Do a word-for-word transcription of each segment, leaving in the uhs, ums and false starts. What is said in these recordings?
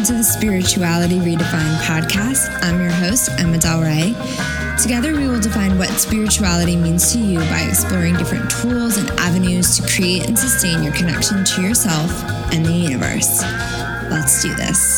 Welcome to the Spirituality Redefined podcast. I'm your host, Emma Del Rey. Together, we will define what spirituality means to you by exploring different tools and avenues to create and sustain your connection to yourself and the universe. Let's do this.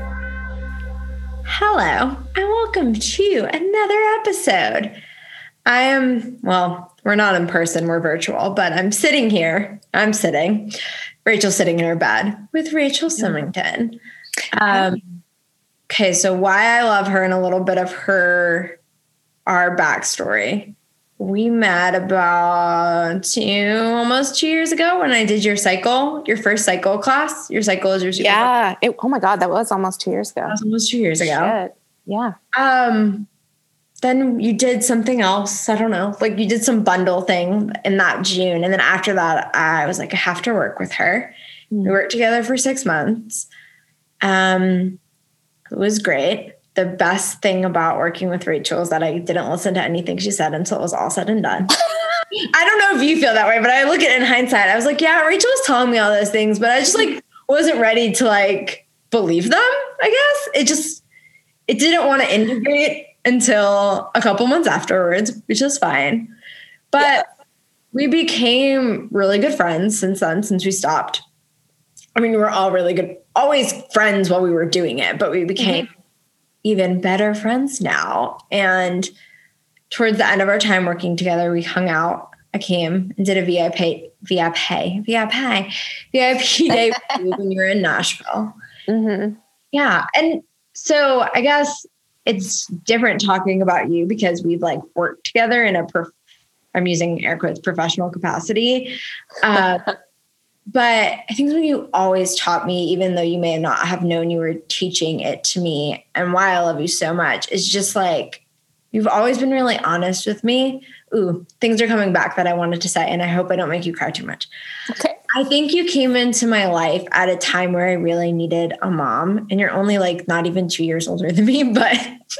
Hello, and welcome to another episode. I am, well, we're not in person, we're virtual, but I'm sitting here. I'm sitting. Rachel's sitting in her bed with Rachel Symington. Um, okay, so why I love her and a little bit of her, our backstory. We met about two, almost two years ago when I did your cycle, your first cycle class. Your cycle is your super Yeah. It, oh my God, that was almost two years ago. That was almost two years ago. Shit. Yeah. Um, then you did something else. I don't know. Like you did some bundle thing in that June. And then after that, I was like, I have to work with her. Mm. We worked together for six months. Um, it was great. The best thing about working with Rachel is that I didn't listen to anything she said until it was all said and done. I don't know if you feel that way, but I look at it in hindsight. I was like, yeah, Rachel was telling me all those things, but I just like wasn't ready to like believe them, I guess. It just, it didn't want to integrate until a couple months afterwards, which is fine. But yeah. We became really good friends since then, since we stopped. I mean, we were all really good, always friends while we were doing it, but we became mm-hmm. even better friends now. And towards the end of our time working together, we hung out. I came and did a V I P, V I P, V I P, V I P day with you when you were in Nashville. Mm-hmm. Yeah. And so I guess it's different talking about you because we've like worked together in a, prof- I'm using air quotes, professional capacity. Uh, but I think when you always taught me, even though you may not have known you were teaching it to me, and why I love you so much is just like, you've always been really honest with me. Ooh, things are coming back that I wanted to say, and I hope I don't make you cry too much. Okay. I think you came into my life at a time where I really needed a mom, and you're only like not even two years older than me, but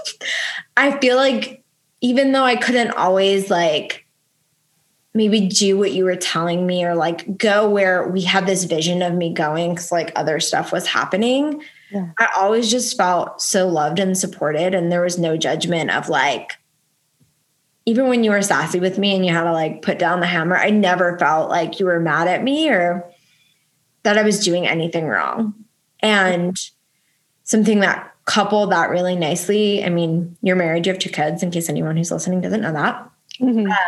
I feel like even though I couldn't always like maybe do what you were telling me or like go where we had this vision of me going because like other stuff was happening, yeah. I always just felt so loved and supported, and there was no judgment of like, even when you were sassy with me and you had to like put down the hammer, I never felt like you were mad at me or that I was doing anything wrong. And something that coupled that really nicely. I mean, you're married, you have two kids, in case anyone who's listening doesn't know that. Mm-hmm. Um,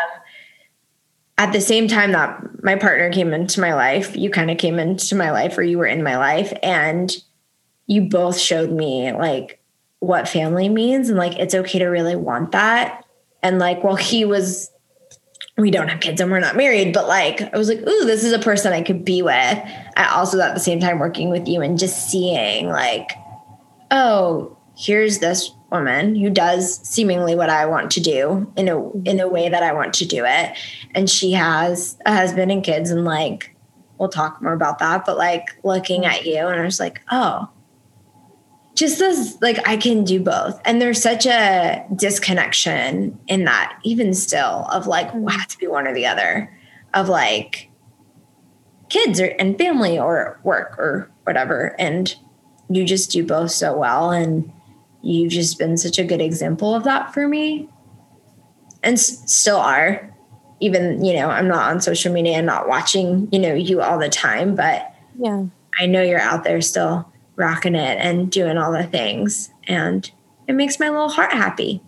at the same time that my partner came into my life, you kind of came into my life, or you were in my life, and you both showed me like what family means and like, it's okay to really want that. And like, well, he was, we don't have kids and we're not married, but like, I was like, ooh, this is a person I could be with. I also at the same time working with you and just seeing like, oh, here's this woman who does seemingly what I want to do in a, in a way that I want to do it. And she has a husband and kids, and like, we'll talk more about that, but like looking at you and I was like, oh, just as like I can do both. And there's such a disconnection in that, even still, of like, we have to be one or the other, of like kids or and family or work or whatever. And you just do both so well. And you've just been such a good example of that for me, and s- still are, even, you know, I'm not on social media and not watching, you know, you all the time, but yeah, I know you're out there still rocking it and doing all the things, and it makes my little heart happy.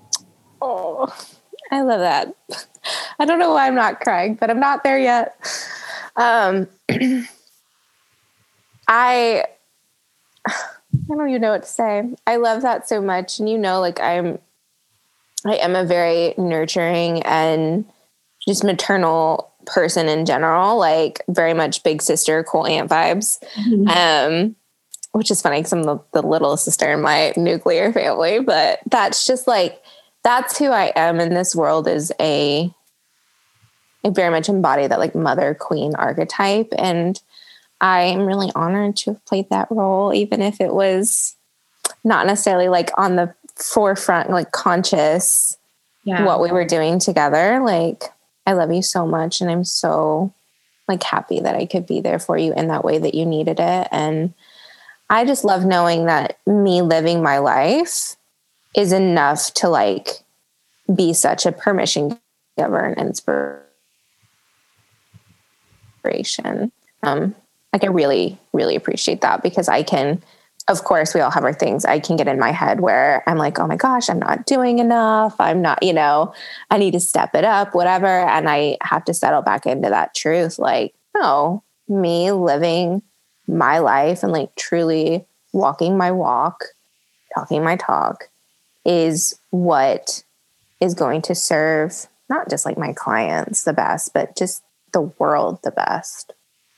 Oh, I love that. I don't know why I'm not crying, but I'm not there yet. Um, I, I don't even know what to say. I love that so much. And you know, like I'm, I am a very nurturing and just maternal person in general, like very much big sister, cool aunt vibes. Mm-hmm. Um, which is funny because I'm the, the little sister in my nuclear family, but that's just like, that's who I am in this world, is a, I very much embody that like mother queen archetype. And I am really honored to have played that role, even if it was not necessarily like on the forefront, like conscious, yeah, what we were doing together. Like, I love you so much. And I'm so like happy that I could be there for you in that way that you needed it. And I just love knowing that me living my life is enough to like be such a permission giver and inspiration. Um, like I really, really appreciate that because I can, of course, we all have our things. I can get in my head where I'm like, oh my gosh, I'm not doing enough. I'm not, you know, I need to step it up, whatever. And I have to settle back into that truth. Like, no, me living my life and like truly walking my walk, talking my talk is what is going to serve not just like my clients the best, but just the world the best.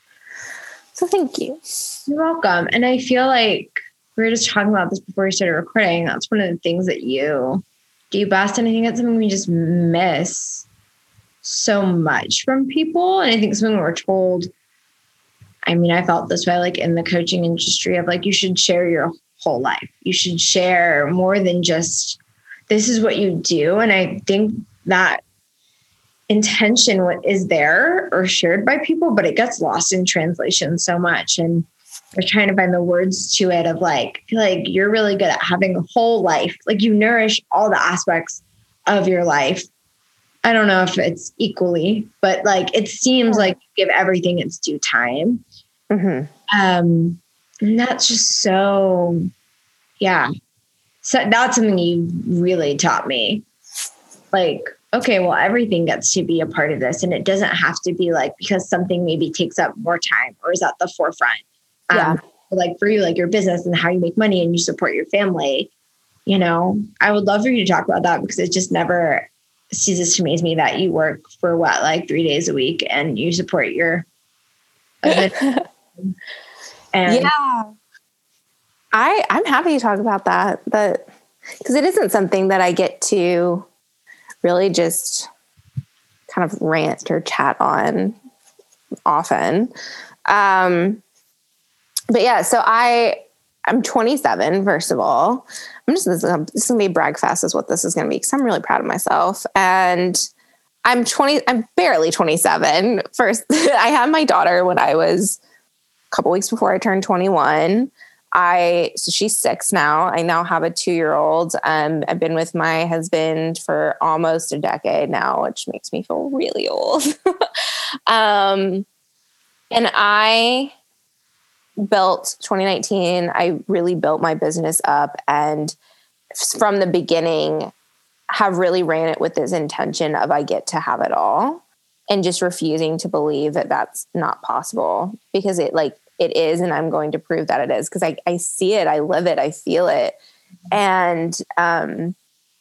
So thank you. You're welcome. And I feel like we were just talking about this before we started recording. That's one of the things that you do best. And I think it's something we just miss so much from people. And I think something we're told, I mean, I felt this way, like in the coaching industry of like, you should share your whole life. You should share more than just, this is what you do. And I think that intention what is there or shared by people, but it gets lost in translation so much. And we're trying to find the words to it of like, I feel like you're really good at having a whole life. Like you nourish all the aspects of your life. I don't know if it's equally, but like, it seems like you give everything its due time. Mm-hmm. Um, and that's just so, yeah. So that's something you really taught me. Like, okay, well, everything gets to be a part of this. And it doesn't have to be like, because something maybe takes up more time or is at the forefront. Um, yeah. Like for you, like your business and how you make money and you support your family, you know, I would love for you to talk about that because it just never ceases to amaze me that you work for what, like three days a week and you support your and yeah. I, I'm happy to talk about that, but because it isn't something that I get to really just kind of rant or chat on often. Um, but yeah, so I, I'm twenty-seven, first of all. I'm just, this is going to be brag fest is what this is going to be because I'm really proud of myself. And I'm twenty, I'm barely twenty-seven. First, I had my daughter when I was a couple weeks before I turned twenty-one. I, so she's six now. I now have a two-year-old. Um, I've been with my husband for almost a decade now, which makes me feel really old. um, and I built twenty nineteen. I really built my business up and from the beginning have really ran it with this intention of I get to have it all and just refusing to believe that that's not possible because it like, it is. And I'm going to prove that it is because I, I see it, I live it, I feel it. And um,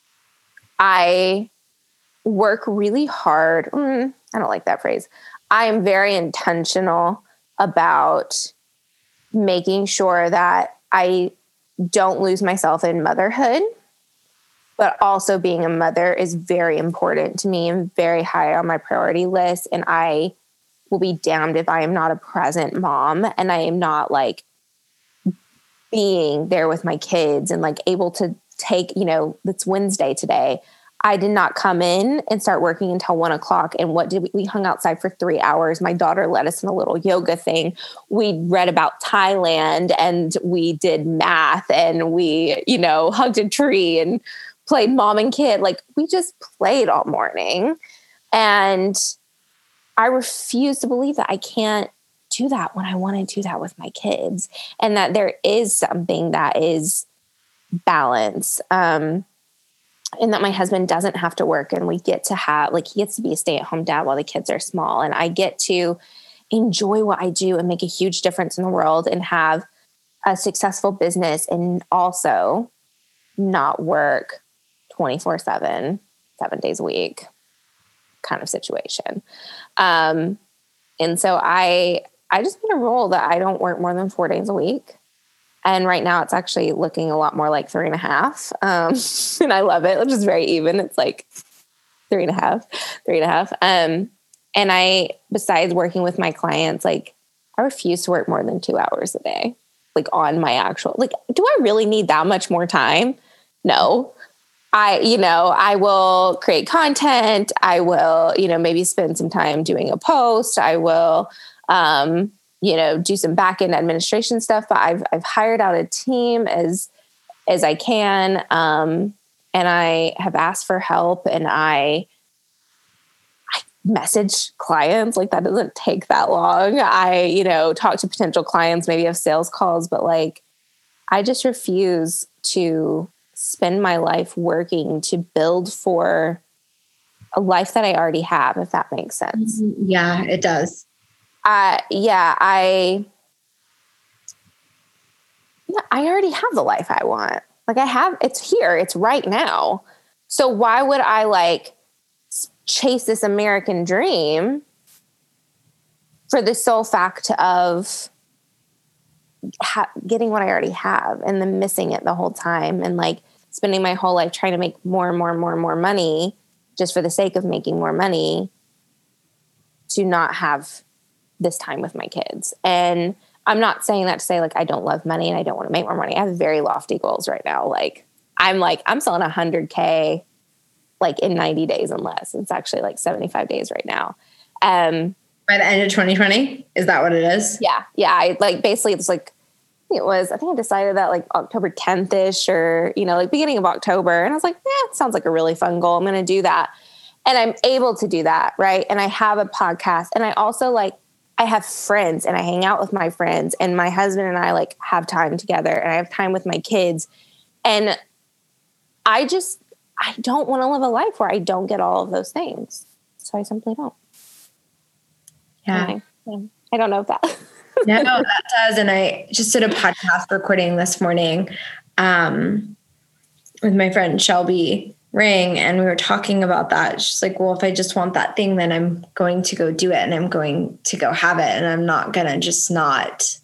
I work really hard. Mm, I don't like that phrase. I am very intentional about making sure that I don't lose myself in motherhood, but also being a mother is very important to me and very high on my priority list. And I will be damned if I am not a present mom and I am not like being there with my kids and like able to take, you know, it's Wednesday today. I did not come in and start working until one o'clock. And what did we, we hung outside for three hours. My daughter led us in a little yoga thing. We read about Thailand and we did math and we, you know, hugged a tree and played mom and kid. Like we just played all morning. And I refuse to believe that I can't do that when I want to do that with my kids and that there is something that is balance. Um, and that my husband doesn't have to work and we get to have, like, he gets to be a stay-at-home dad while the kids are small. And I get to enjoy what I do and make a huge difference in the world and have a successful business and also not work twenty-four seven, seven days a week kind of situation. Um, and so I, I just made a rule that I don't work more than four days a week. And right now it's actually looking a lot more like three and a half. Um, and I love it. It's just very even. It's like three and a half, three and a half. Um, and I, besides working with my clients, like I refuse to work more than two hours a day, like on my actual, like, do I really need that much more time? No. I, you know, I will create content. I will, you know, maybe spend some time doing a post. I will, um, you know, do some back end administration stuff, but I've, I've hired out a team as, as I can. Um, and I have asked for help, and I, I message clients. Like, that doesn't take that long. I, you know, talk to potential clients, maybe have sales calls, but like, I just refuse to spend my life working to build for a life that I already have, if that makes sense. Yeah, it does. Uh, yeah, I, yeah, I already have the life I want. Like, I have, it's here, it's right now. So why would I like chase this American dream for the sole fact of ha- getting what I already have and then missing it the whole time, and like spending my whole life trying to make more and more and more and more money just for the sake of making more money to not have this time with my kids. And I'm not saying that to say like, I don't love money and I don't want to make more money. I have very lofty goals right now. Like, I'm like, I'm selling a hundred K like in ninety days and less. It's actually like seventy-five days right now. Um, By the end of twenty twenty, is that what it is? Yeah. Yeah. I like, basically it's like, it was, I think I decided that like October tenth ish, or, you know, like beginning of October. And I was like, yeah, it sounds like a really fun goal. I'm going to do that. And I'm able to do that. Right. And I have a podcast, and I also like, I have friends, and I hang out with my friends, and my husband and I like have time together, and I have time with my kids. And I just, I don't want to live a life where I don't get all of those things. So I simply don't. Yeah. I, I don't know if that. No, that does. And I just did a podcast recording this morning um, with my friend Shelby Ring, and we were talking about that. She's like, well, if I just want that thing, then I'm going to go do it, and I'm going to go have it. And I'm not going to just not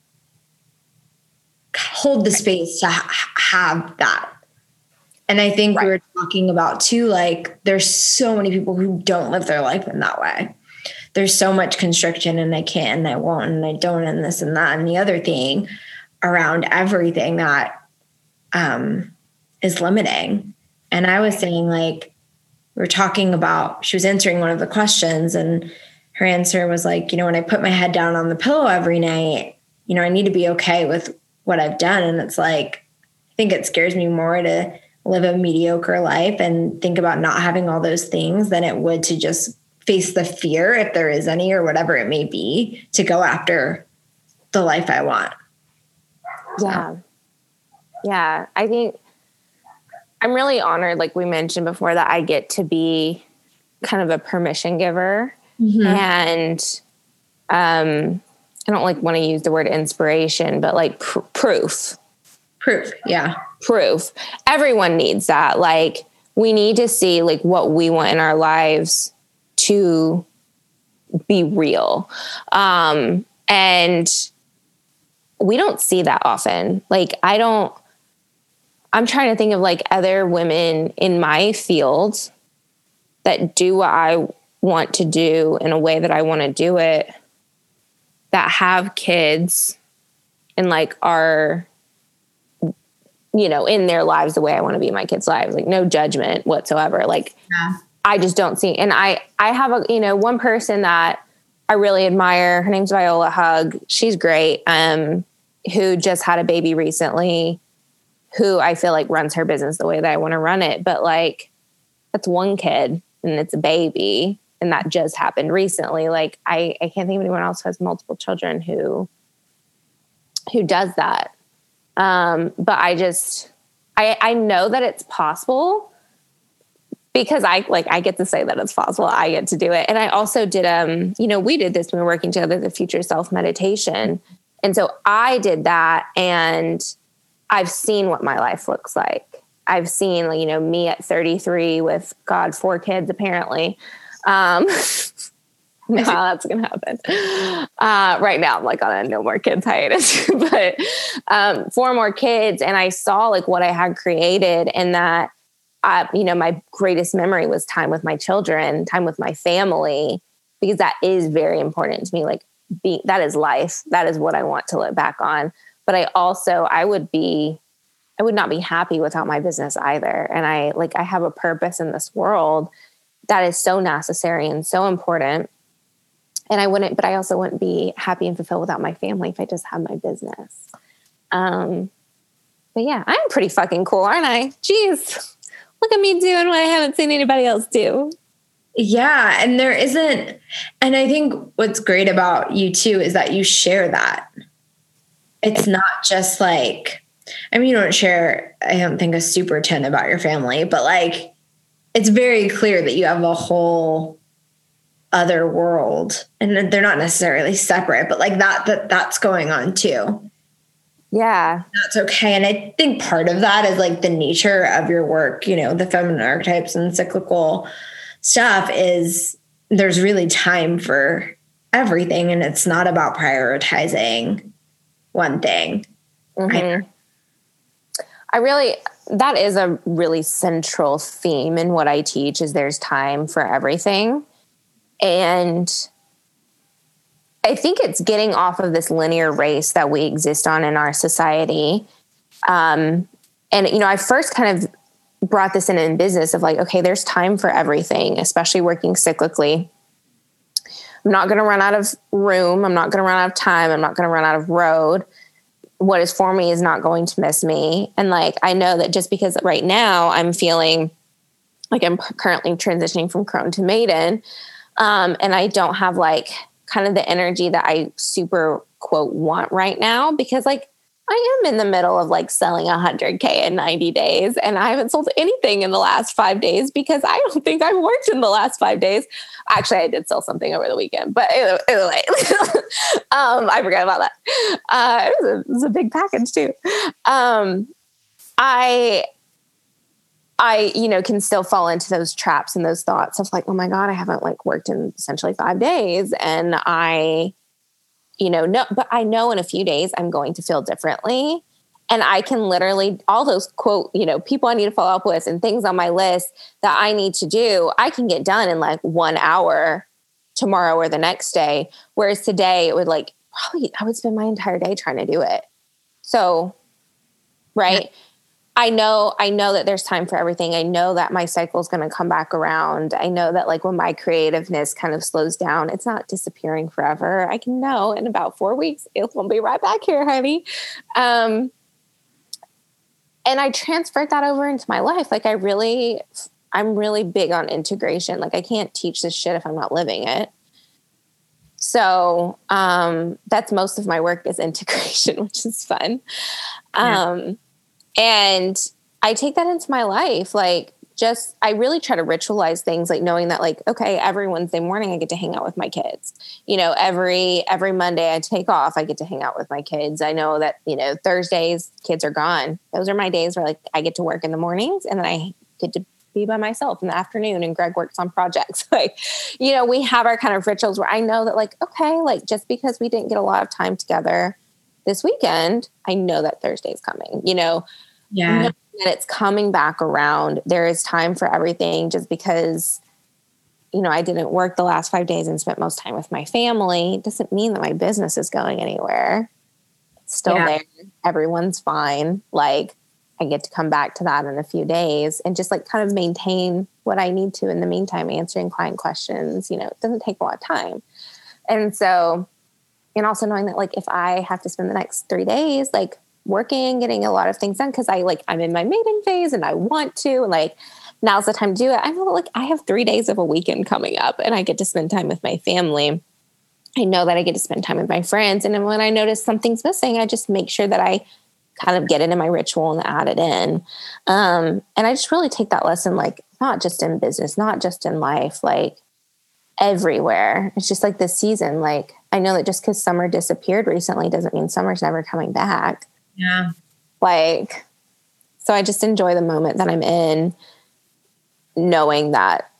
hold the space to ha- have that. And I think right. we were talking about too, like, there's so many people who don't live their life in that way. There's so much constriction, and I can't, and I won't, and I don't, and this and that. And the other thing around everything that um, is limiting. And I was saying, like, we were talking about, she was answering one of the questions, and her answer was like, you know, when I put my head down on the pillow every night, you know, I need to be okay with what I've done. And it's like, I think it scares me more to live a mediocre life and think about not having all those things than it would to just face the fear, if there is any, or whatever it may be, to go after the life I want. So. Yeah. Yeah. I think I'm really honored, like we mentioned before, that I get to be kind of a permission giver. Mm-hmm. And um, I don't like want to use the word inspiration, but like pr- proof. Proof. Yeah. Proof. Everyone needs that. Like, we need to see like what we want in our lives to be real. Um, and we don't see that often. Like, I don't, I'm trying to think of like other women in my field that do what I want to do in a way that I want to do it, that have kids and like are, you know, in their lives the way I want to be in my kids' lives, like no judgment whatsoever. Like, yeah. I just don't see. And I, I have a, you know, one person that I really admire. Her name's Viola Hug. She's great. Um, who just had a baby recently, who I feel like runs her business the way that I want to run it. But like, that's one kid and it's a baby. And that just happened recently. Like, I, I can't think of anyone else who has multiple children who, who does that. Um, but I just, I, I know that it's possible because I like, I get to say that it's possible. I get to do it. And I also did, um, you know, we did this when we were working together, the Future Self meditation. And so I did that, and I've seen what my life looks like. I've seen, you know, me at thirty-three with God, four kids, apparently. Um, no, that's going to happen. Uh, right now I'm like on a no more kids hiatus, but, um, four more kids. And I saw like what I had created, and that, uh, you know, my greatest memory was time with my children, time with my family, because that is very important to me. Like, be, that is life. That is what I want to look back on. But I also, I would be, I would not be happy without my business either. And I like, I have a purpose in this world that is so necessary and so important. And I wouldn't, but I also wouldn't be happy and fulfilled without my family if I just had my business. Um, but yeah, I'm pretty fucking cool, aren't I? Jeez, look at me doing what I haven't seen anybody else do. Yeah. And there isn't, and I think what's great about you too, is that you share that. It's not just like, I mean, you don't share, I don't think, a super ton about your family, but like, it's very clear that you have a whole other world, and they're not necessarily separate, but like that, that that's going on too. Yeah. That's okay. And I think part of that is like the nature of your work, you know, the feminine archetypes and cyclical stuff is there's really time for everything. And it's not about prioritizing one thing. Mm-hmm. I, I really, that is a really central theme in what I teach, is there's time for everything. And I think it's getting off of this linear race that we exist on in our society. Um, and, you know, I first kind of brought this in in business of like, okay, there's time for everything, especially working cyclically. I'm not going to run out of room. I'm not going to run out of time. I'm not going to run out of road. What is for me is not going to miss me. And like, I know that just because right now I'm feeling like I'm currently transitioning from crone to maiden, um, and I don't have like kind of the energy that I super quote want right now, because like I am in the middle of like selling a hundred K in ninety days, and I haven't sold anything in the last five days because I don't think I've worked in the last five days. Actually, I did sell something over the weekend, but either, either way, um, I forgot about that. Uh, it, was a, it was a big package too. Um, I, I, you know, can still fall into those traps and those thoughts of like, oh my God, I haven't like worked in essentially five days. And I, you know, no, but I know in a few days I'm going to feel differently. And I can literally, all those quote, you know, people I need to follow up with and things on my list that I need to do, I can get done in like one hour tomorrow or the next day. Whereas today it would like, probably I would spend my entire day trying to do it. So, right. Yeah. I know, I know that there's time for everything. I know that my cycle is going to come back around. I know that like when my creativeness kind of slows down, it's not disappearing forever. I can know in about four weeks, it will be right back here, honey. Um, and I transferred that over into my life. Like I really, I'm really big on integration. Like I can't teach this shit if I'm not living it. So um, that's most of my work is integration, which is fun. Yeah. Um, And I take that into my life. Like just, I really try to ritualize things, like knowing that like, okay, every Wednesday morning I get to hang out with my kids, you know, every, every Monday I take off, I get to hang out with my kids. I know that, you know, Thursdays kids are gone. Those are my days where like I get to work in the mornings and then I get to be by myself in the afternoon, and Greg works on projects. Like, you know, we have our kind of rituals where I know that like, okay, like just because we didn't get a lot of time together this weekend, I know that Thursday's coming, you know, yeah, that it's coming back around. There is time for everything. Just because, you know, I didn't work the last five days and spent most time with my family doesn't mean that my business is going anywhere. It's still yeah. there. Everyone's fine. Like I get to come back to that in a few days and just like kind of maintain what I need to in the meantime, answering client questions. You know, it doesn't take a lot of time. And so, and also knowing that like, if I have to spend the next three days, like working, getting a lot of things done, cause I like, I'm in my maiden phase and I want to, and like, now's the time to do it. I know like I have three days of a weekend coming up and I get to spend time with my family. I know that I get to spend time with my friends. And then when I notice something's missing, I just make sure that I kind of get it in my ritual and add it in. Um, and I just really take that lesson, like not just in business, not just in life, like everywhere. It's just like this season. Like I know that just because summer disappeared recently doesn't mean summer's never coming back. Yeah. Like, so I just enjoy the moment that I'm in, knowing that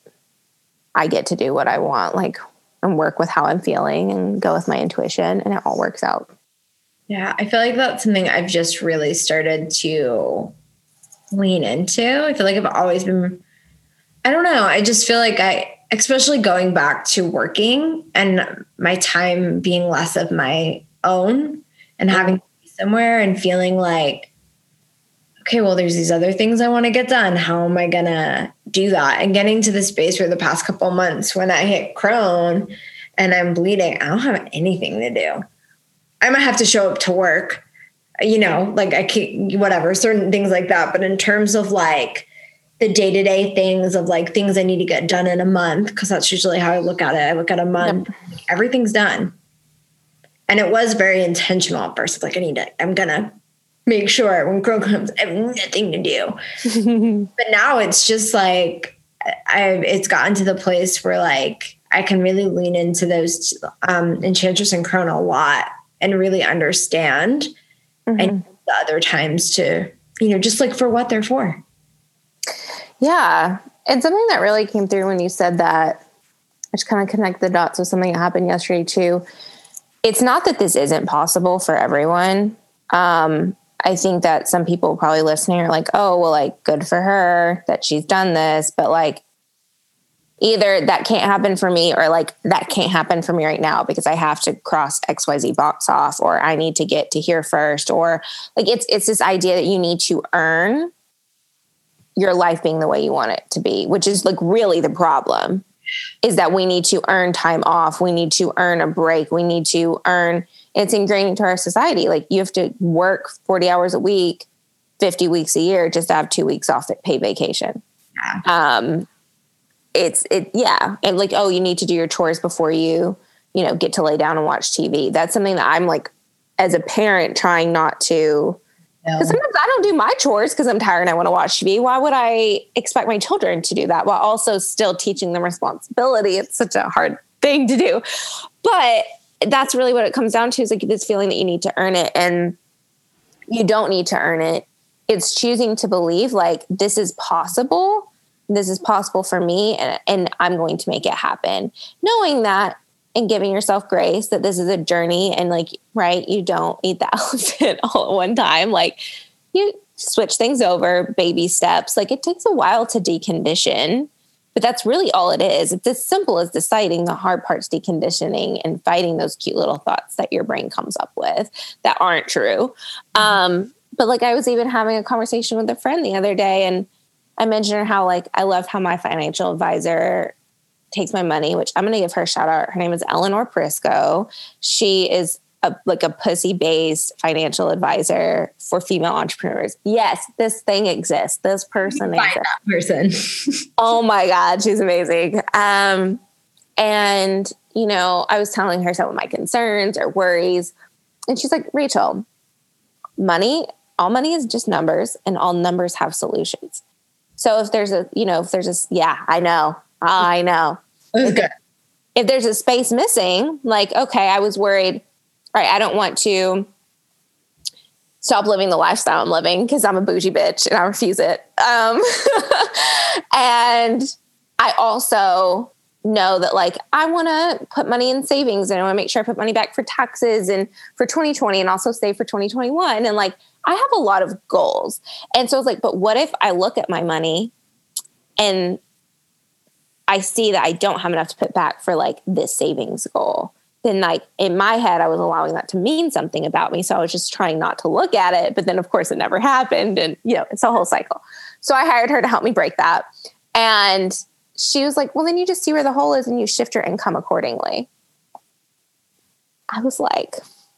I get to do what I want, like, and work with how I'm feeling and go with my intuition, and it all works out. Yeah. I feel like that's something I've just really started to lean into. I feel like I've always been, I don't know. I just feel like I, especially going back to working and my time being less of my own and having to be somewhere and feeling like, okay, well, there's these other things I want to get done. How am I going to do that? And getting to the space for the past couple of months when I hit crone and I'm bleeding, I don't have anything to do. I might have to show up to work, you know, like I can't, whatever, certain things like that. But in terms of like the day-to-day things of like things I need to get done in a month, because that's usually how I look at it. I look at a month, yep. Everything's done. And it was very intentional at first. It's like, I need to, I'm going to make sure when Crow comes, I have nothing to do. But now it's just like, I've, it's gotten to the place where like, I can really lean into those um, Enchantress and Crone a lot and really understand. Mm-hmm. And the other times to, you know, just like for what they're for. Yeah. And something that really came through when you said that, I just kind of connect the dots with something that happened yesterday too. It's not that this isn't possible for everyone. Um, I think that some people probably listening are like, oh, well, like good for her that she's done this, but like either that can't happen for me or like that can't happen for me right now because I have to cross X Y Z box off, or I need to get to here first, or like it's, it's this idea that you need to earn your life being the way you want it to be, which is like really the problem, is that we need to earn time off. We need to earn a break. We need to earn, it's ingrained into our society. Like you have to work forty hours a week, fifty weeks a year, just to have two weeks off at paid vacation. Yeah. Um, it's, it, yeah. And like, oh, you need to do your chores before you, you know, get to lay down and watch T V. That's something that I'm like, as a parent, trying not to, because sometimes I don't do my chores because I'm tired and I want to watch T V. Why would I expect my children to do that while also still teaching them responsibility? It's such a hard thing to do. But that's really what it comes down to, is like this feeling that you need to earn it, and you don't need to earn it. It's choosing to believe like this is possible. This is possible for me, and, and I'm going to make it happen. Knowing that and giving yourself grace that this is a journey, and like, right, you don't eat the elephant all at one time. Like you switch things over, baby steps. Like it takes a while to decondition, but that's really all it is. It's as simple as deciding. The hard part's deconditioning and fighting those cute little thoughts that your brain comes up with that aren't true. Um, but like I was even having a conversation with a friend the other day, and I mentioned how like, I love how my financial advisor takes my money, which I'm going to give her a shout out. Her name is Eleanor Prisco. She is a, like a pussy-based financial advisor for female entrepreneurs. Yes, this thing exists. This person Find exists. That person. Oh my God, she's amazing. Um, and, you know, I was telling her some of my concerns or worries, and she's like, Rachel, money, all money is just numbers, and all numbers have solutions. So if there's a, you know, if there's a, yeah, I know. I know. Okay. If, if there's a space missing, like, okay, I was worried, right, I don't want to stop living the lifestyle I'm living because I'm a bougie bitch and I refuse it. Um, and I also know that like, I want to put money in savings, and I want to make sure I put money back for taxes and for twenty twenty, and also save for twenty twenty-one. And like, I have a lot of goals. And so it's like, but what if I look at my money and I see that I don't have enough to put back for like this savings goal? Then like in my head, I was allowing that to mean something about me. So I was just trying not to look at it. But then of course it never happened. And you know, it's a whole cycle. So I hired her to help me break that. And she was like, well, then you just see where the hole is and you shift your income accordingly. I was like,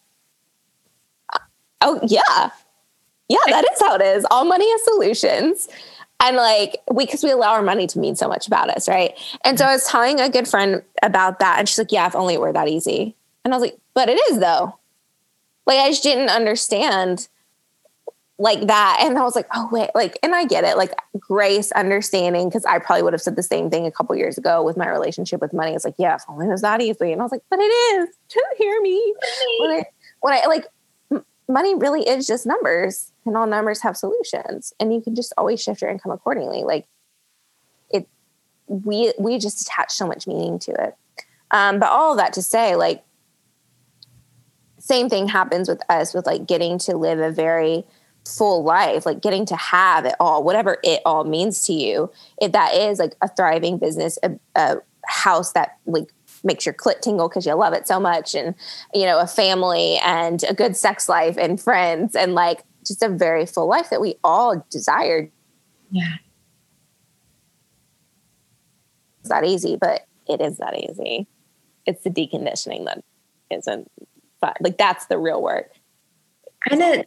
oh yeah. Yeah, that is how it is. All money has solutions. And like, we, cause we allow our money to mean so much about us. Right. And so I was telling a good friend about that, and she's like, yeah, if only it were that easy. And I was like, but it is though. Like, I just didn't understand like that. And I was like, oh wait, like, and I get it. Like grace, understanding. Cause I probably would have said the same thing a couple years ago with my relationship with money. It's like, yeah, if only it was that easy. And I was like, but it is. Don't hear me. When I, when I like, money really is just numbers, and all numbers have solutions, and you can just always shift your income accordingly. Like it, we, we just attach so much meaning to it. Um, but all of that to say, like, same thing happens with us with like getting to live a very full life, like getting to have it all, whatever it all means to you. If that is like a thriving business, a, a house that like makes your clit tingle because you love it so much, and, you know, a family and a good sex life and friends, and like just a very full life that we all desire. Yeah. It's that easy, but it is that easy. it's the deconditioning that isn't fun. Like that's the real work. And it,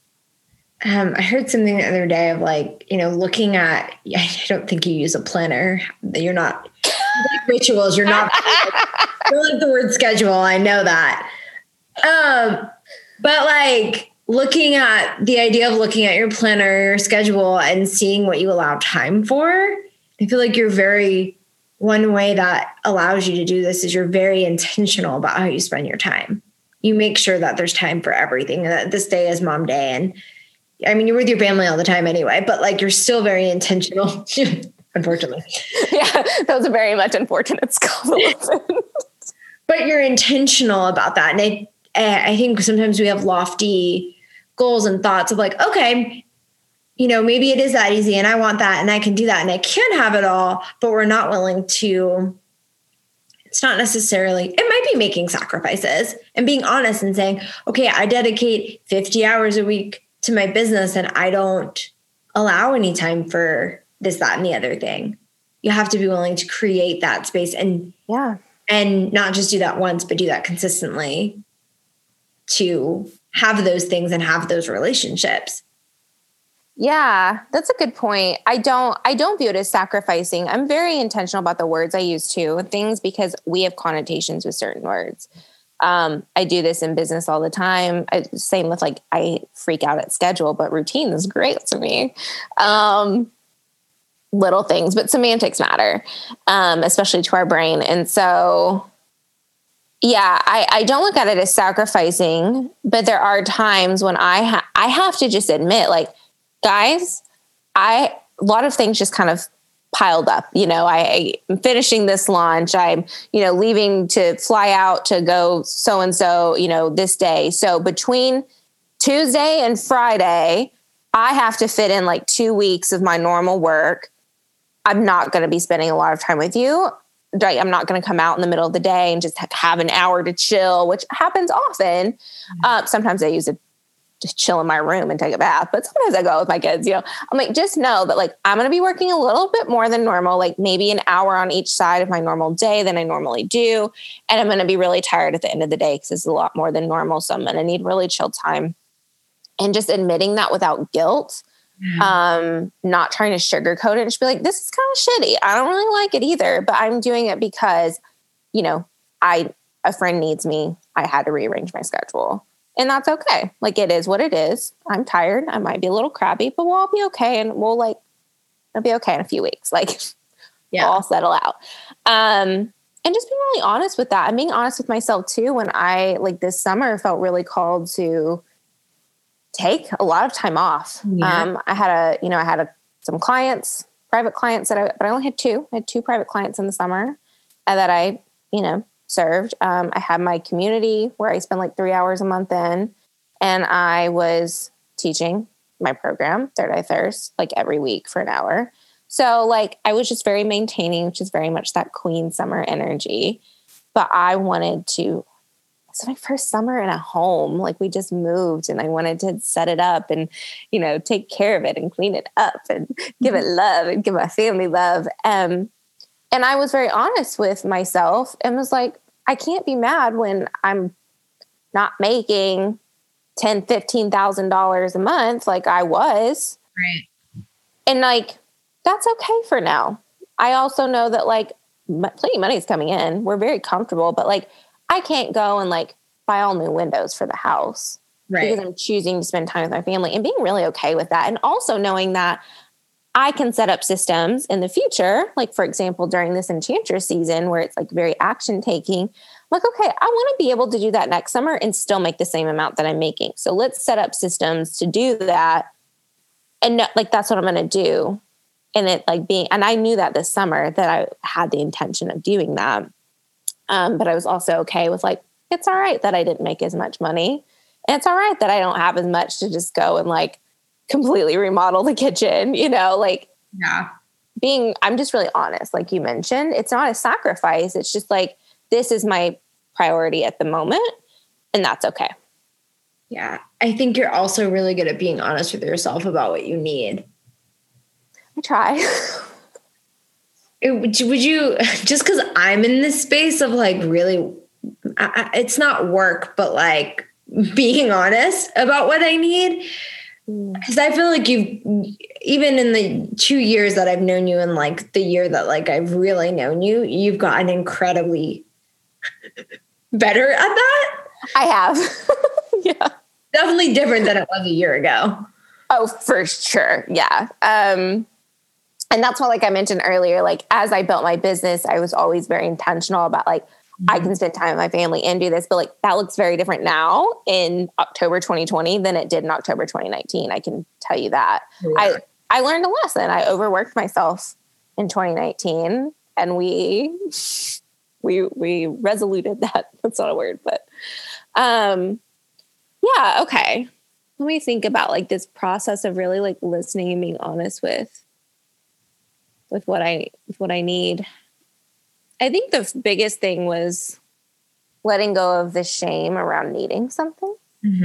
um, I heard something the other day of like, you know, looking at, I don't think you use a planner. You're not like rituals. You're not, I don't like the word schedule. I know that. Um, but like looking at the idea of looking at your planner, your schedule and seeing what you allow time for, I feel like you're very, one way that allows you to do this is you're very intentional about how you spend your time. You make sure that there's time for everything, and that this day is mom day. And I mean, you're with your family all the time anyway, but like, you're still very intentional, unfortunately. Yeah. That was a very much unfortunate scuffle. But you're intentional about that. And it, I think sometimes we have lofty goals and thoughts of like, okay, you know, maybe it is that easy and I want that and I can do that and I can have it all, but we're not willing to, it's not necessarily, it might be making sacrifices and being honest and saying, okay, I dedicate fifty hours a week to my business and I don't allow any time for this, that, and the other thing. You have to be willing to create that space and, yeah, and not just do that once, but do that consistently to have those things and have those relationships. Yeah, that's a good point. I don't, I don't view it as sacrificing. I'm very intentional about the words I use too, things, because we have connotations with certain words. Um, I do this in business all the time. I, same with like, I freak out at schedule, but routine is great to me. Um, little things, but semantics matter, um, especially to our brain. And so, yeah, I, I don't look at it as sacrificing, but there are times when I ha- I have to just admit, like, guys, I, a lot of things just kind of piled up. You know, I, I'm finishing this launch. I'm, you know, leaving to fly out to go so-and-so, you know, this day. So between Tuesday and Friday, I have to fit in like two weeks of my normal work. I'm not going to be spending a lot of time with you. Right? I'm not going to come out in the middle of the day and just have an hour to chill, which happens often. Mm-hmm. Uh, sometimes I use it just chill in my room and take a bath, but sometimes I go with my kids, you know, I'm like, just know that like, I'm going to be working a little bit more than normal, like maybe an hour on each side of my normal day than I normally do. And I'm going to be really tired at the end of the day because it's a lot more than normal. So I'm going to need really chill time, and just admitting that without guilt, mm-hmm. um, not trying to sugarcoat it and just be like, this is kind of shitty. I don't really like it either, but I'm doing it because, you know, I, a friend needs me. I had to rearrange my schedule. And that's okay. Like, it is what it is. I'm tired. I might be a little crabby, but we'll all be okay. And we'll like, it'll be okay in a few weeks. Like, yeah, we'll all settle out. Um, and just being really honest with that. I'm being honest with myself too. When I, like this summer, felt really called to take a lot of time off. Yeah. Um, I had a, you know, I had a, some clients, private clients that I, but I only had two, I had two private clients in the summer uh, that I, you know, served. Um, I had my community where I spent like three hours a month in, and I was teaching my program, Third Eye Thirst, like every week for an hour. So like, I was just very maintaining, which is very much that queen summer energy, but I wanted to, it's my first summer in a home. Like, we just moved and I wanted to set it up and, you know, take care of it and clean it up and give it love and give my family love. Um, and I was very honest with myself and was like, I can't be mad when I'm not making ten, fifteen thousand dollars a month like I was. Right. And like, that's okay for now. I also know that like plenty of money is coming in. We're very comfortable, but like, I can't go and like buy all new windows for the house, right? Because I'm choosing to spend time with my family and being really okay with that. And also knowing that I can set up systems in the future. Like, for example, during this Enchantress season where it's like very action taking, like, okay, I want to be able to do that next summer and still make the same amount that I'm making. So let's set up systems to do that. And no, like, that's what I'm going to do. And it like being, and I knew that this summer that I had the intention of doing that. Um, but I was also okay with like, it's all right that I didn't make as much money. And it's all right that I don't have as much to just go and like completely remodel the kitchen, you know, like yeah, being, I'm just really honest. Like you mentioned, it's not a sacrifice. It's just like, this is my priority at the moment, and that's okay. Yeah. I think you're also really good at being honest with yourself about what you need. I try. it, would you, would you just because I'm in this space of like really, I, it's not work, but like being honest about what I need. Because I feel like you've, even in the two years that I've known you and like the year that like I've really known you, you've gotten incredibly better at that. I have. Yeah. Definitely different than it was a year ago. Oh, for sure. Yeah. Um, and that's what, like I mentioned earlier, like as I built my business, I was always very intentional about like, mm-hmm. I can spend time with my family and do this, but like that looks very different now in October twenty twenty than it did in October twenty nineteen. I can tell you that. Yeah. I, I learned a lesson. I overworked myself in twenty nineteen and we, we, we resoluted that. That's not a word, but, um, yeah. Okay. Let me think about like this process of really like listening and being honest with, with what I, with what I need. I think the biggest thing was letting go of the shame around needing something.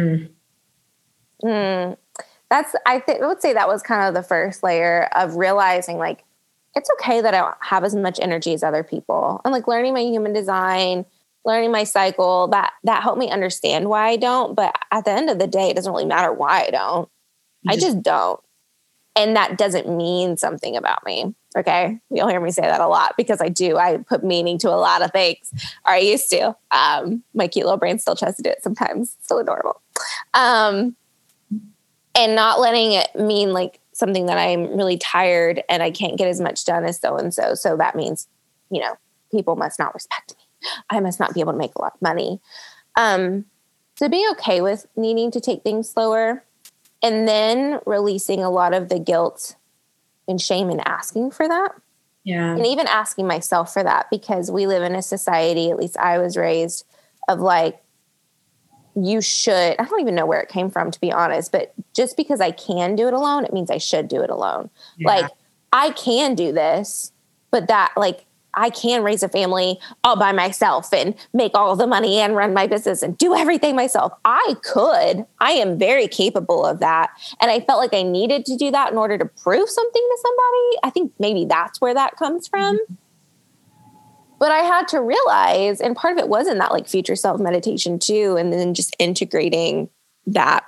Mm-hmm. Mm, that's, I think I would say that was kind of the first layer of realizing like, it's okay that I don't have as much energy as other people, and like learning my human design, learning my cycle, that, that helped me understand why I don't. But at the end of the day, it doesn't really matter why I don't. You I just, just don't. And that doesn't mean something about me. Okay. You'll hear me say that a lot because I do. I put meaning to a lot of things, or I used to. Um, my cute little brain still tries to do it sometimes. It's so adorable. Um, and not letting it mean like something that I'm really tired and I can't get as much done as so-and-so. So that means, you know, people must not respect me. I must not be able to make a lot of money. Um, so being okay with needing to take things slower, and then releasing a lot of the guilt and shame and asking for that. Yeah. And even asking myself for that, because we live in a society, at least I was raised, of like, you should, I don't even know where it came from, to be honest, but just because I can do it alone, it means I should do it alone. Yeah. Like I can do this, but that like, I can raise a family all by myself and make all the money and run my business and do everything myself. I could. I am very capable of that. And I felt like I needed to do that in order to prove something to somebody. I think maybe that's where that comes from. Mm-hmm. But I had to realize, and part of it was in that like future self meditation too, and then just integrating that,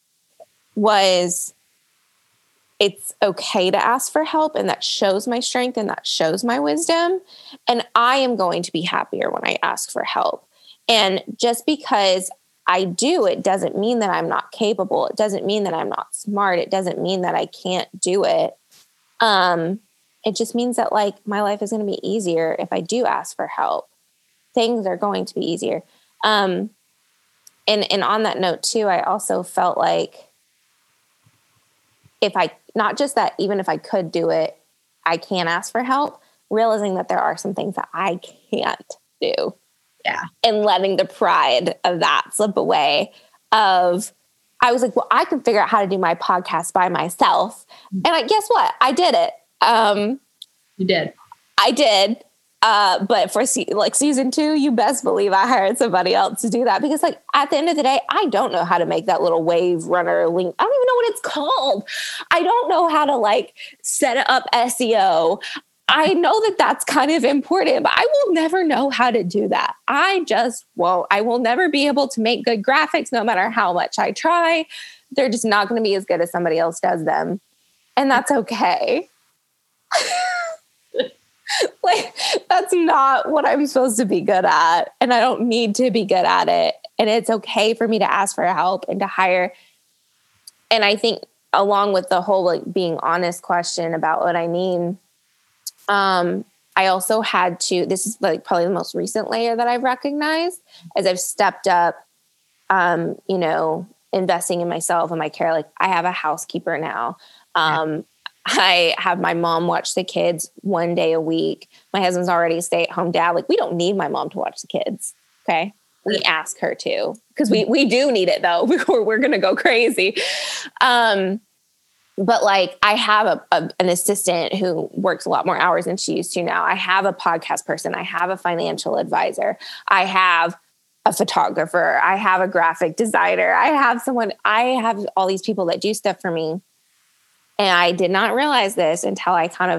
was it's okay to ask for help, and that shows my strength and that shows my wisdom. And I am going to be happier when I ask for help. And just because I do, it doesn't mean that I'm not capable. It doesn't mean that I'm not smart. It doesn't mean that I can't do it. Um, it just means that like my life is going to be easier if I do ask for help. Things are going to be easier. Um, and, and on that note too, I also felt like if I, not just that, even if I could do it, I can ask for help, realizing that there are some things that I can't do. Yeah. And letting the pride of that slip away of, I was like, well, I can figure out how to do my podcast by myself. And I, guess what? I did it. Um, you did. I did. Uh, but for se- like season two, you best believe I hired somebody else to do that, because like at the end of the day, I don't know how to make that little wave runner link. I don't even know what it's called. I don't know how to like set up S E O. I know that that's kind of important, but I will never know how to do that. I just won't. I will never be able to make good graphics no matter how much I try. They're just not going to be as good as somebody else does them. And that's okay. Like, that's not what I'm supposed to be good at. And I don't need to be good at it. And it's okay for me to ask for help and to hire. And I think along with the whole like being honest question about what I need, um, I also had to, this is like probably the most recent layer that I've recognized as I've stepped up, um, you know, investing in myself and my care. Like I have a housekeeper now. Um, yeah. I have my mom watch the kids one day a week. My husband's already a stay-at-home dad. Like we don't need my mom to watch the kids. Okay. We ask her to, because we, we do need it though, before we're going to go crazy. Um, but like I have a, a, an assistant who works a lot more hours than she used to now. I have a podcast person. I have a financial advisor. I have a photographer. I have a graphic designer. I have someone, I have all these people that do stuff for me. And I did not realize this until I kind of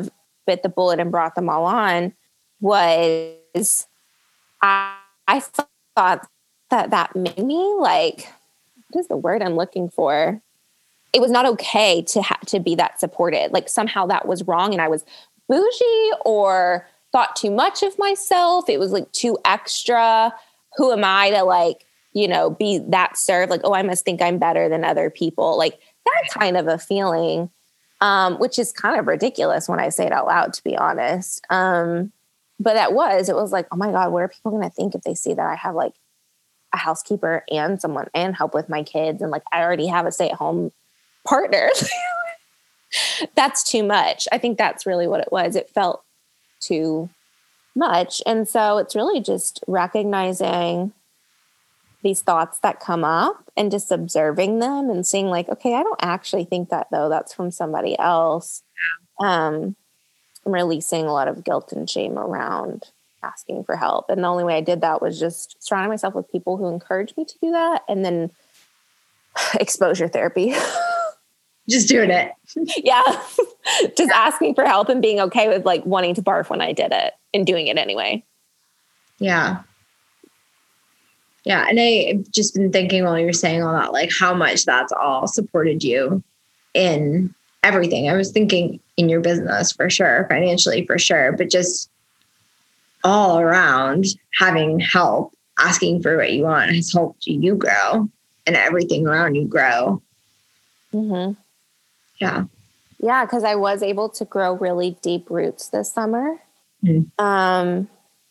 bit the bullet and brought them all on was I, I thought that that made me like, what is the word I'm looking for? It was not okay to have to be that supported. Like somehow that was wrong and I was bougie or thought too much of myself. It was like too extra. Who am I to like, you know, be that served? Like, oh, I must think I'm better than other people. Like that kind of a feeling, um, which is kind of ridiculous when I say it out loud, to be honest. Um, but that was, it was like, oh my God, what are people going to think if they see that I have like a housekeeper and someone and help with my kids? And like, I already have a stay-at-home partner. That's too much. I think that's really what it was. It felt too much. And so it's really just recognizing these thoughts that come up and just observing them and seeing like, okay, I don't actually think that though. That's from somebody else. Um, I'm releasing a lot of guilt and shame around asking for help. And the only way I did that was just surrounding myself with people who encouraged me to do that. And then exposure therapy. Just doing it. Yeah. Just asking for help and being okay with like wanting to barf when I did it and doing it anyway. Yeah. Yeah. And I've just been thinking while you're saying all that, like how much that's all supported you in everything. I was thinking in your business for sure, financially for sure, but just all around having help, asking for what you want has helped you grow and everything around you grow. Mm-hmm. Yeah. Yeah. Cause I was able to grow really deep roots this summer. Mm-hmm. Um,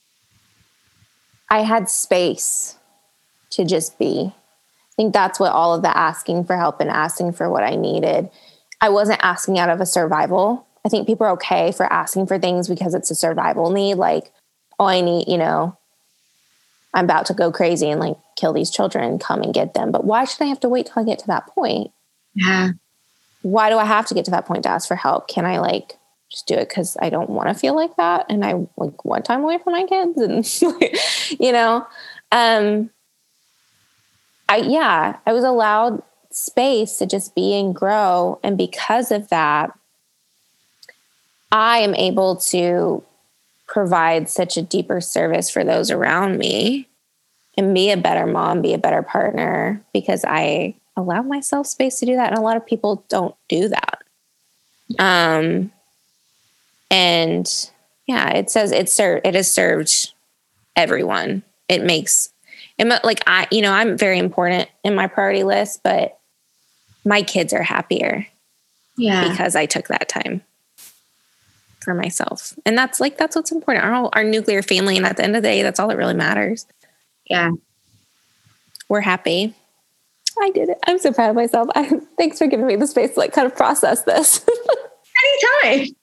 I had space to just be. I think that's what all of the asking for help and asking for what I needed. I wasn't asking out of a survival. I think people are okay for asking for things because it's a survival need. Like, oh, I need, you know, I'm about to go crazy and like kill these children, come and get them. But why should I have to wait till I get to that point? Yeah. Why do I have to get to that point to ask for help? Can I like just do it because I don't want to feel like that? And I like want time away from my kids and, you know, um, I, yeah, I was allowed space to just be and grow. And because of that, I am able to provide such a deeper service for those around me and be a better mom, be a better partner, because I allow myself space to do that. And a lot of people don't do that. Um, and yeah, it says it served, it has served everyone. It makes it like, I, you know, I'm very important in my priority list, but my kids are happier. Yeah. Because I took that time for myself. And that's like, that's what's important. Our, our nuclear family. And at the end of the day, that's all that really matters. Yeah. We're happy. I did it. I'm so proud of myself. I, thanks for giving me the space to like kind of process this. Anytime.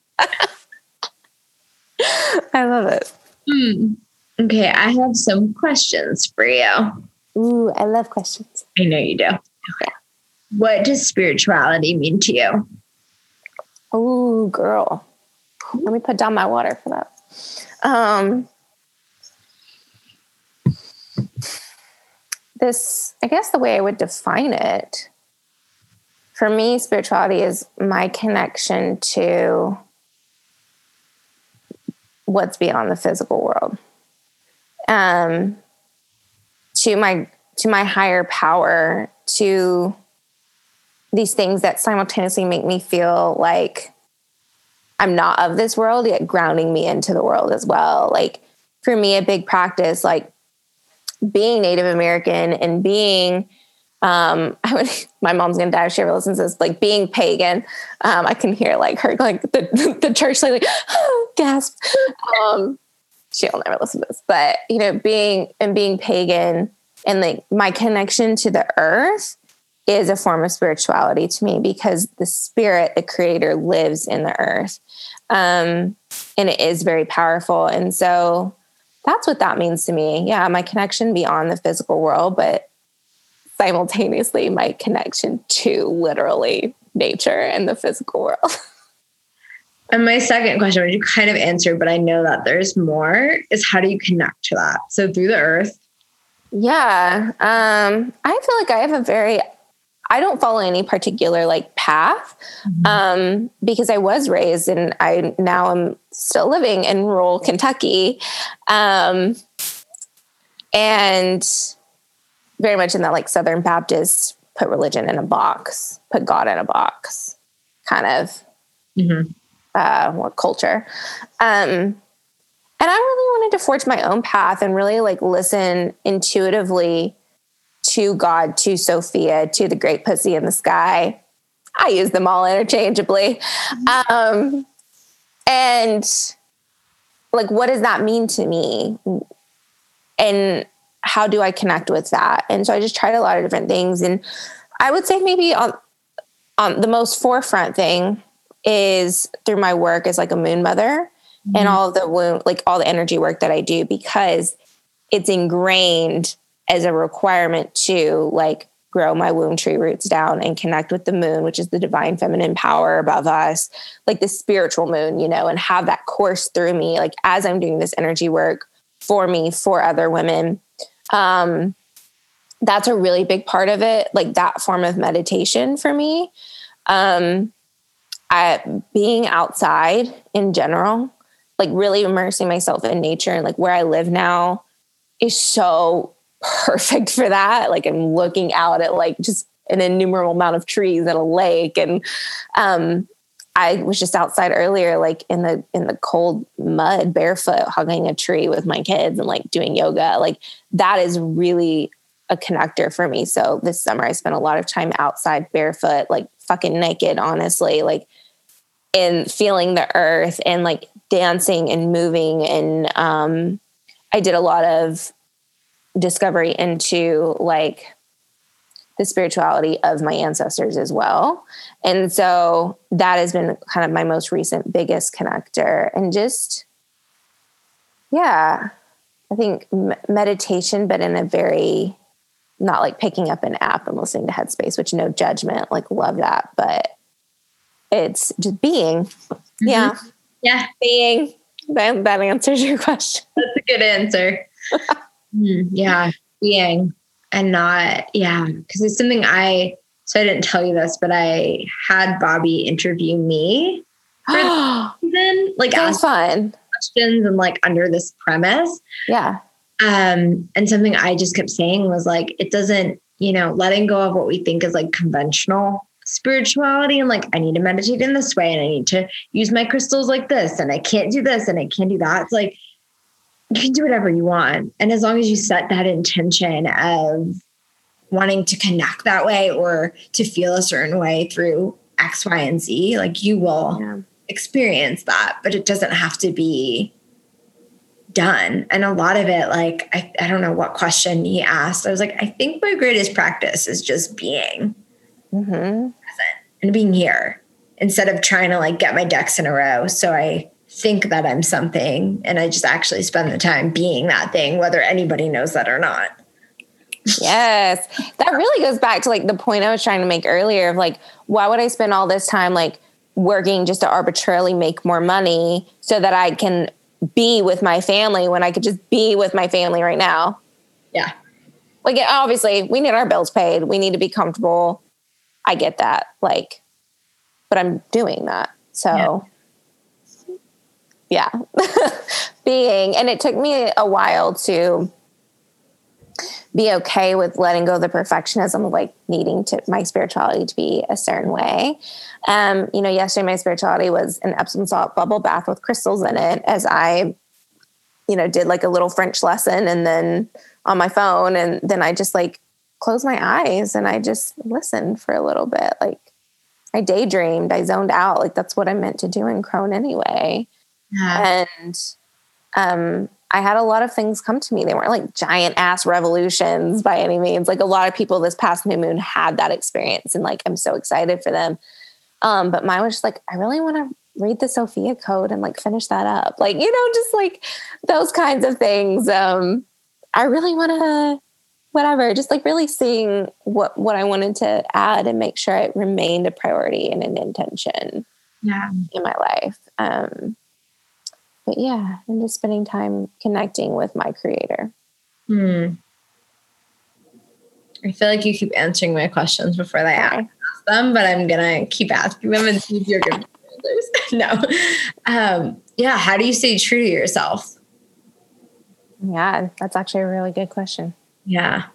I love it. Hmm. Okay. I have some questions for you. Ooh, I love questions. I know you do. Okay. What does spirituality mean to you? Ooh, girl. Let me put down my water for that. Um, this, I guess the way I would define it, for me, spirituality is my connection to what's beyond the physical world. Um, to my, to my higher power, to these things that simultaneously make me feel like I'm not of this world, yet grounding me into the world as well. Like for me, a big practice, like being Native American and being, um, I would, my mom's going to die if she ever listens to this, like being pagan. Um, I can hear like her, like the, the church, like, like oh, gasp. Um, she'll never listen to this, but you know, being and being pagan and like my connection to the earth is a form of spirituality to me because the spirit, the creator, lives in the earth. Um, and it is very powerful. And so that's what that means to me. Yeah. My connection beyond the physical world, but simultaneously my connection to literally nature and the physical world. And my second question, which you kind of answered, but I know that there's more, is how do you connect to that? So through the earth. Yeah. Um, I feel like I have a very I don't follow any particular like path, mm-hmm. um, because I was raised and I now am still living in rural Kentucky. Um, and very much in that like Southern Baptist, put religion in a box, put God in a box kind of, mm-hmm. uh, what culture. Um, and I really wanted to forge my own path and really like listen intuitively to God, to Sophia, to the great pussy in the sky. I use them all interchangeably. Um, and like, what does that mean to me? And how do I connect with that? And so I just tried a lot of different things. And I would say maybe on, on the most forefront thing is through my work as like a moon mother, mm-hmm. and all of the womb, like all the energy work that I do, because it's ingrained as a requirement to like grow my womb tree roots down and connect with the moon, which is the divine feminine power above us, like the spiritual moon, you know, and have that course through me, like as I'm doing this energy work for me, for other women. Um, that's a really big part of it. Like that form of meditation for me, um, I, being outside in general, like really immersing myself in nature, and like where I live now is so perfect for that. Like I'm looking out at like just an innumerable amount of trees and a lake. And, um, I was just outside earlier, like in the, in the cold mud, barefoot, hugging a tree with my kids and like doing yoga. Like that is really a connector for me. So this summer I spent a lot of time outside barefoot, like fucking naked, honestly, like in feeling the earth and like dancing and moving. And, um, I did a lot of discovery into like the spirituality of my ancestors as well. And so that has been kind of my most recent biggest connector. And just, yeah, I think m- meditation, but in a very, not like picking up an app and listening to Headspace, which no judgment, like love that, but it's just being. Mm-hmm. Yeah. Yeah. Being. That, that answers your question. That's a good answer. mm, yeah. Being. And not, yeah, because it's something I, so I didn't tell you this, but I had Bobby interview me for the season, like ask fun questions and like under this premise. Yeah. Um, and something I just kept saying was like, it doesn't, you know, letting go of what we think is like conventional spirituality and like, I need to meditate in this way and I need to use my crystals like this and I can't do this and I can't do that. It's like, you can do whatever you want. And as long as you set that intention of wanting to connect that way or to feel a certain way through X, Y, and Z, like you will yeah. experience that, but it doesn't have to be done. And a lot of it, like, I, I don't know what question he asked. I was like, I think my greatest practice is just being mm-hmm. present and being here instead of trying to like get my ducks in a row. So I think that I'm something and I just actually spend the time being that thing, whether anybody knows that or not. Yes. That really goes back to like the point I was trying to make earlier of like, why would I spend all this time like working just to arbitrarily make more money so that I can be with my family when I could just be with my family right now? Yeah. Like obviously we need our bills paid. We need to be comfortable. I get that. Like, but I'm doing that. So yeah. Yeah. Being, and it took me a while to be okay with letting go of the perfectionism of like needing to my spirituality to be a certain way. Um, you know, yesterday my spirituality was an Epsom salt bubble bath with crystals in it as I, you know, did like a little French lesson and then on my phone. And then I just like closed my eyes and I just listened for a little bit. Like I daydreamed, I zoned out. Like that's what I meant to do in Crone anyway. Yeah. And um, I had a lot of things come to me. They weren't like giant ass revolutions by any means. Like a lot of people this past new moon had that experience and like, I'm so excited for them. Um, but mine was just like, I really want to read the Sophia Code and like finish that up. Like, you know, just like those kinds of things. Um, I really want to, whatever, just like really seeing what, what I wanted to add and make sure it remained a priority and an intention yeah. in my life. Um, But yeah, and just spending time connecting with my creator. Hmm. I feel like you keep answering my questions before I ask them, but I'm going to keep asking them and see if you're good answers. No. Um, yeah. How do you stay true to yourself? Yeah, that's actually a really good question. Yeah.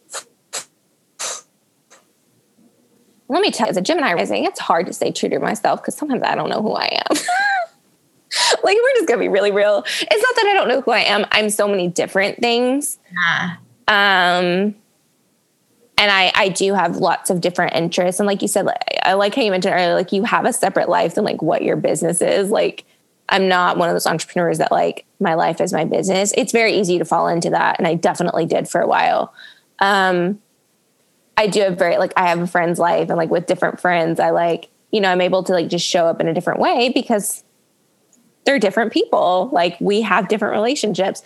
Let me tell you, as a Gemini rising, it's hard to stay true to myself because sometimes I don't know who I am. Like, we're just going to be really real. It's not that I don't know who I am. I'm so many different things. Yeah. Um, and I, I do have lots of different interests. And like you said, like, I like how you mentioned earlier, like you have a separate life than like what your business is. Like, I'm not one of those entrepreneurs that like my life is my business. It's very easy to fall into that. And I definitely did for a while. Um, I do have very, like, I have a friend's life, and like with different friends, I like, you know, I'm able to like just show up in a different way because they're different people. Like, we have different relationships.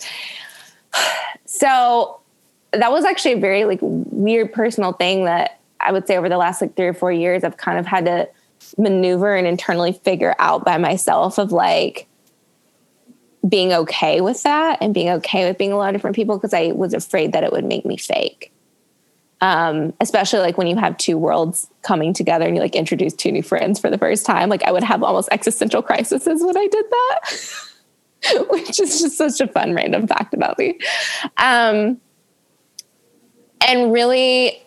So that was actually a very like weird personal thing that I would say over the last like three or four years, I've kind of had to maneuver and internally figure out by myself of like being okay with that and being okay with being a lot of different people. Cause I was afraid that it would make me fake. Um, especially like when you have two worlds coming together and you like introduce two new friends for the first time, like I would have almost existential crises when I did that, which is just such a fun random fact about me. Um, and really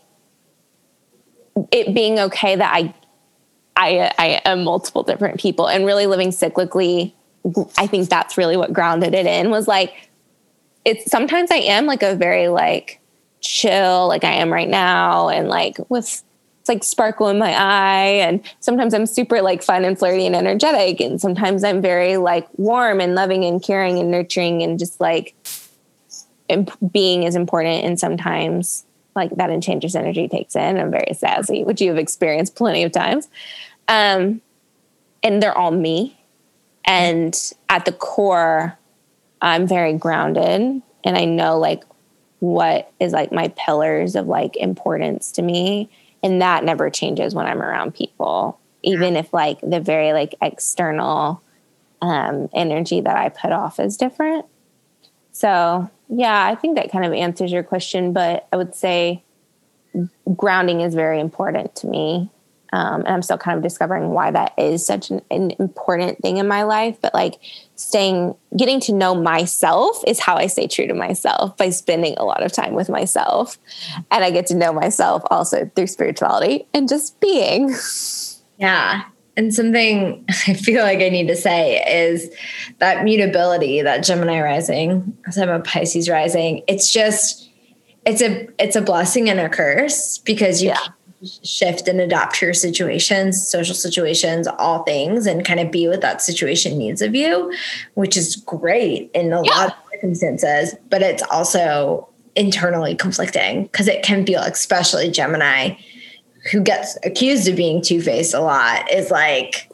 it being okay that I, I, I am multiple different people, and really living cyclically. I think that's really what grounded it in, was like, it's sometimes I am like a very like chill, like I am right now. And like with it's like sparkle in my eye. And sometimes I'm super like fun and flirty and energetic. And sometimes I'm very like warm and loving and caring and nurturing, and just like imp- being is important. And sometimes like that enchantress energy takes in. I'm very sassy, which you have experienced plenty of times. Um, and they're all me. And at the core, I'm very grounded, and I know like what is like my pillars of like importance to me. And that never changes when I'm around people, even if like the very like external, um, energy that I put off is different. So yeah, I think that kind of answers your question, but I would say grounding is very important to me. Um, and I'm still kind of discovering why that is such an, an important thing in my life. But like staying, getting to know myself is how I stay true to myself, by spending a lot of time with myself. And I get to know myself also through spirituality and just being. Yeah. And something I feel like I need to say is that mutability, that Gemini rising, as I'm a Pisces rising, it's just, it's a, it's a blessing and a curse, because you yeah. can shift and adapt to your situations, social situations, all things, and kind of be what that situation needs of you, which is great in a yeah. lot of circumstances, but it's also internally conflicting, because it can feel, especially Gemini, who gets accused of being two-faced a lot, is like,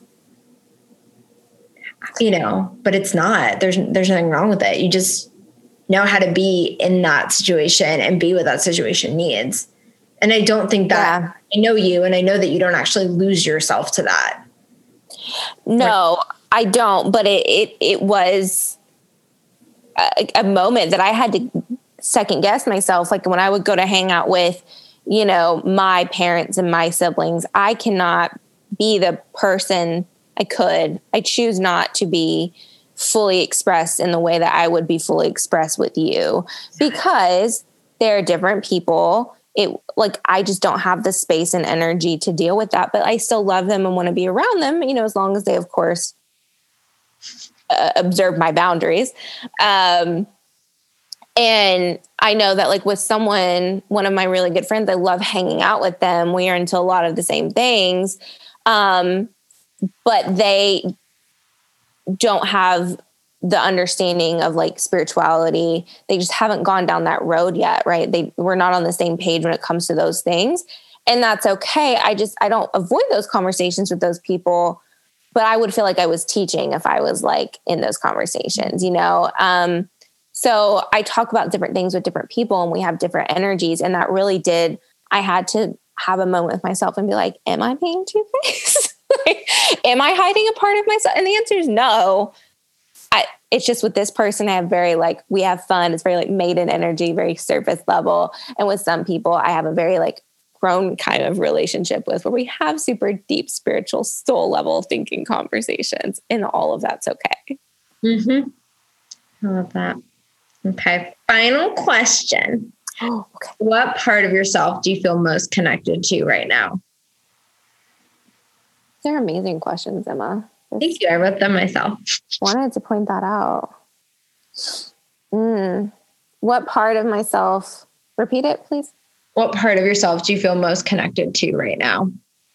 you know, but it's not, there's, there's nothing wrong with it. You just know how to be in that situation and be what that situation needs. And I don't think that yeah. I know you, and I know that you don't actually lose yourself to that. No, I don't. But it, it, it was a, a moment that I had to second guess myself. Like when I would go to hang out with, you know, my parents and my siblings, I cannot be the person I could. I choose not to be fully expressed in the way that I would be fully expressed with you, because they're different people. It like, I just don't have the space and energy to deal with that, but I still love them and want to be around them, you know, as long as they, of course, uh, observe my boundaries. Um, and I know that like with someone, one of my really good friends, I love hanging out with them. We are into a lot of the same things. Um, but they don't have the understanding of like spirituality. They just haven't gone down that road yet. Right. They we're not on the same page when it comes to those things. And that's okay. I just, I don't avoid those conversations with those people, but I would feel like I was teaching if I was like in those conversations, you know? Um, so I talk about different things with different people, and we have different energies. And that really did, I had to have a moment with myself and be like, am I being two-faced? Like, am I hiding a part of myself? And the answer is no. I, it's just with this person, I have very like, we have fun. It's very like maiden energy, very surface level. And with some people I have a very like grown kind of relationship with, where we have super deep spiritual soul level thinking conversations, and all of that's okay. Mm-hmm. I love that. Okay. Final question. Oh, okay. What part of yourself do you feel most connected to right now? They're amazing questions, Emma. Thank you. I wrote them myself. Wanted to point that out. Mm. What part of myself? Repeat it, please. What part of yourself do you feel most connected to right now?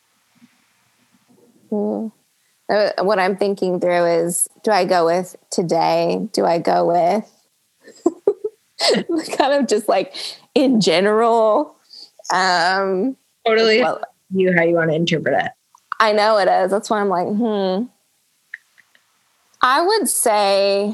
Mm. What I'm thinking through is, do I go with today? Do I go with kind of just like in general? Um, totally well, you how you want to interpret it. I know it is. That's why I'm like, hmm. I would say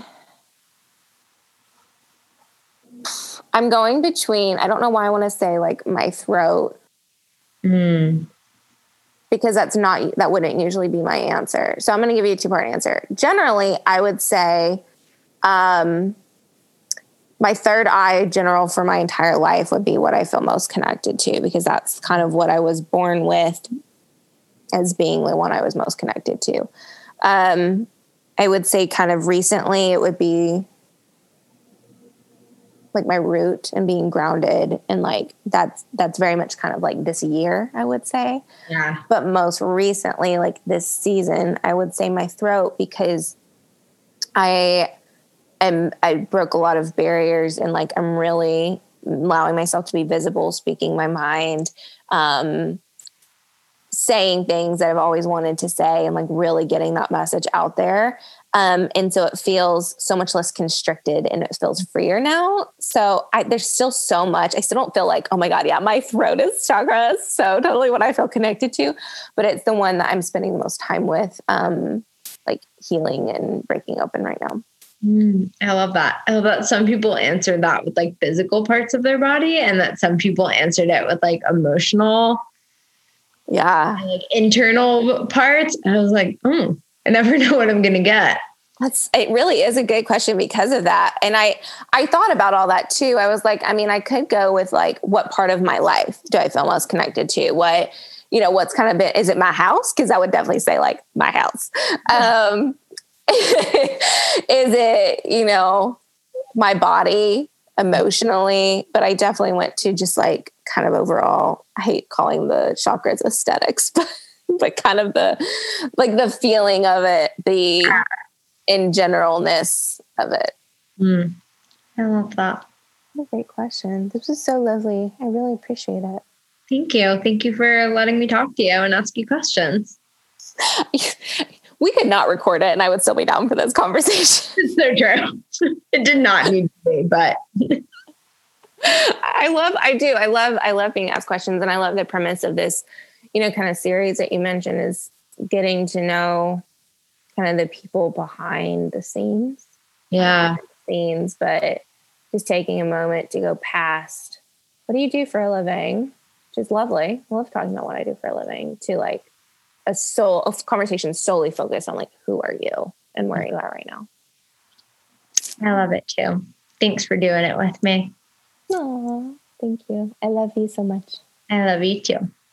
I'm going between, I don't know why I want to say like my throat. Mm. Because that's not, that wouldn't usually be my answer. So I'm going to give you a two part answer. Generally, I would say, um, my third eye general for my entire life would be what I feel most connected to, because that's kind of what I was born with as being the one I was most connected to. Um, I would say kind of recently it would be like my root and being grounded. And like, that's, that's very much kind of like this year, I would say. Yeah. But most recently, like this season, I would say my throat, because I am, I broke a lot of barriers, and like, I'm really allowing myself to be visible, speaking my mind, um, saying things that I've always wanted to say, and like really getting that message out there. Um, and so it feels so much less constricted, and it feels freer now. So I, there's still so much. I still don't feel like, oh my God, yeah, my throat is chakra. So totally what I feel connected to, but it's the one that I'm spending the most time with, um, like healing and breaking open right now. Mm, I love that. I love that some people answered that with like physical parts of their body, and that some people answered it with like emotional, yeah, like internal parts. I was like, oh, I never know what I'm going to get. That's, it really is a good question because of that. And I, I thought about all that too. I was like, I mean, I could go with like, what part of my life do I feel most connected to? What, you know, what's kind of been, is it my house? Cause I would definitely say like my house. Um, is it, you know, my body emotionally? But I definitely went to just like kind of overall, I hate calling the chakras aesthetics, but, but kind of the, like the feeling of it, the in generalness of it. Mm, I love that. What a great question. This was so lovely. I really appreciate it. Thank you. Thank you for letting me talk to you and ask you questions. We could not record it and I would still be down for this conversation. It's so true. It did not need to be, but I love, I do. I love, I love being asked questions, and I love the premise of this, you know, kind of series that you mentioned is getting to know kind of the people behind the scenes. Yeah. The scenes, but just taking a moment to go past, what do you do for a living? Which is lovely. I love talking about what I do for a living, to like a soul a conversation solely focused on like, who are you and where are you at right now? I love it too. Thanks for doing it with me. Oh, thank you. I love you so much. I love you too.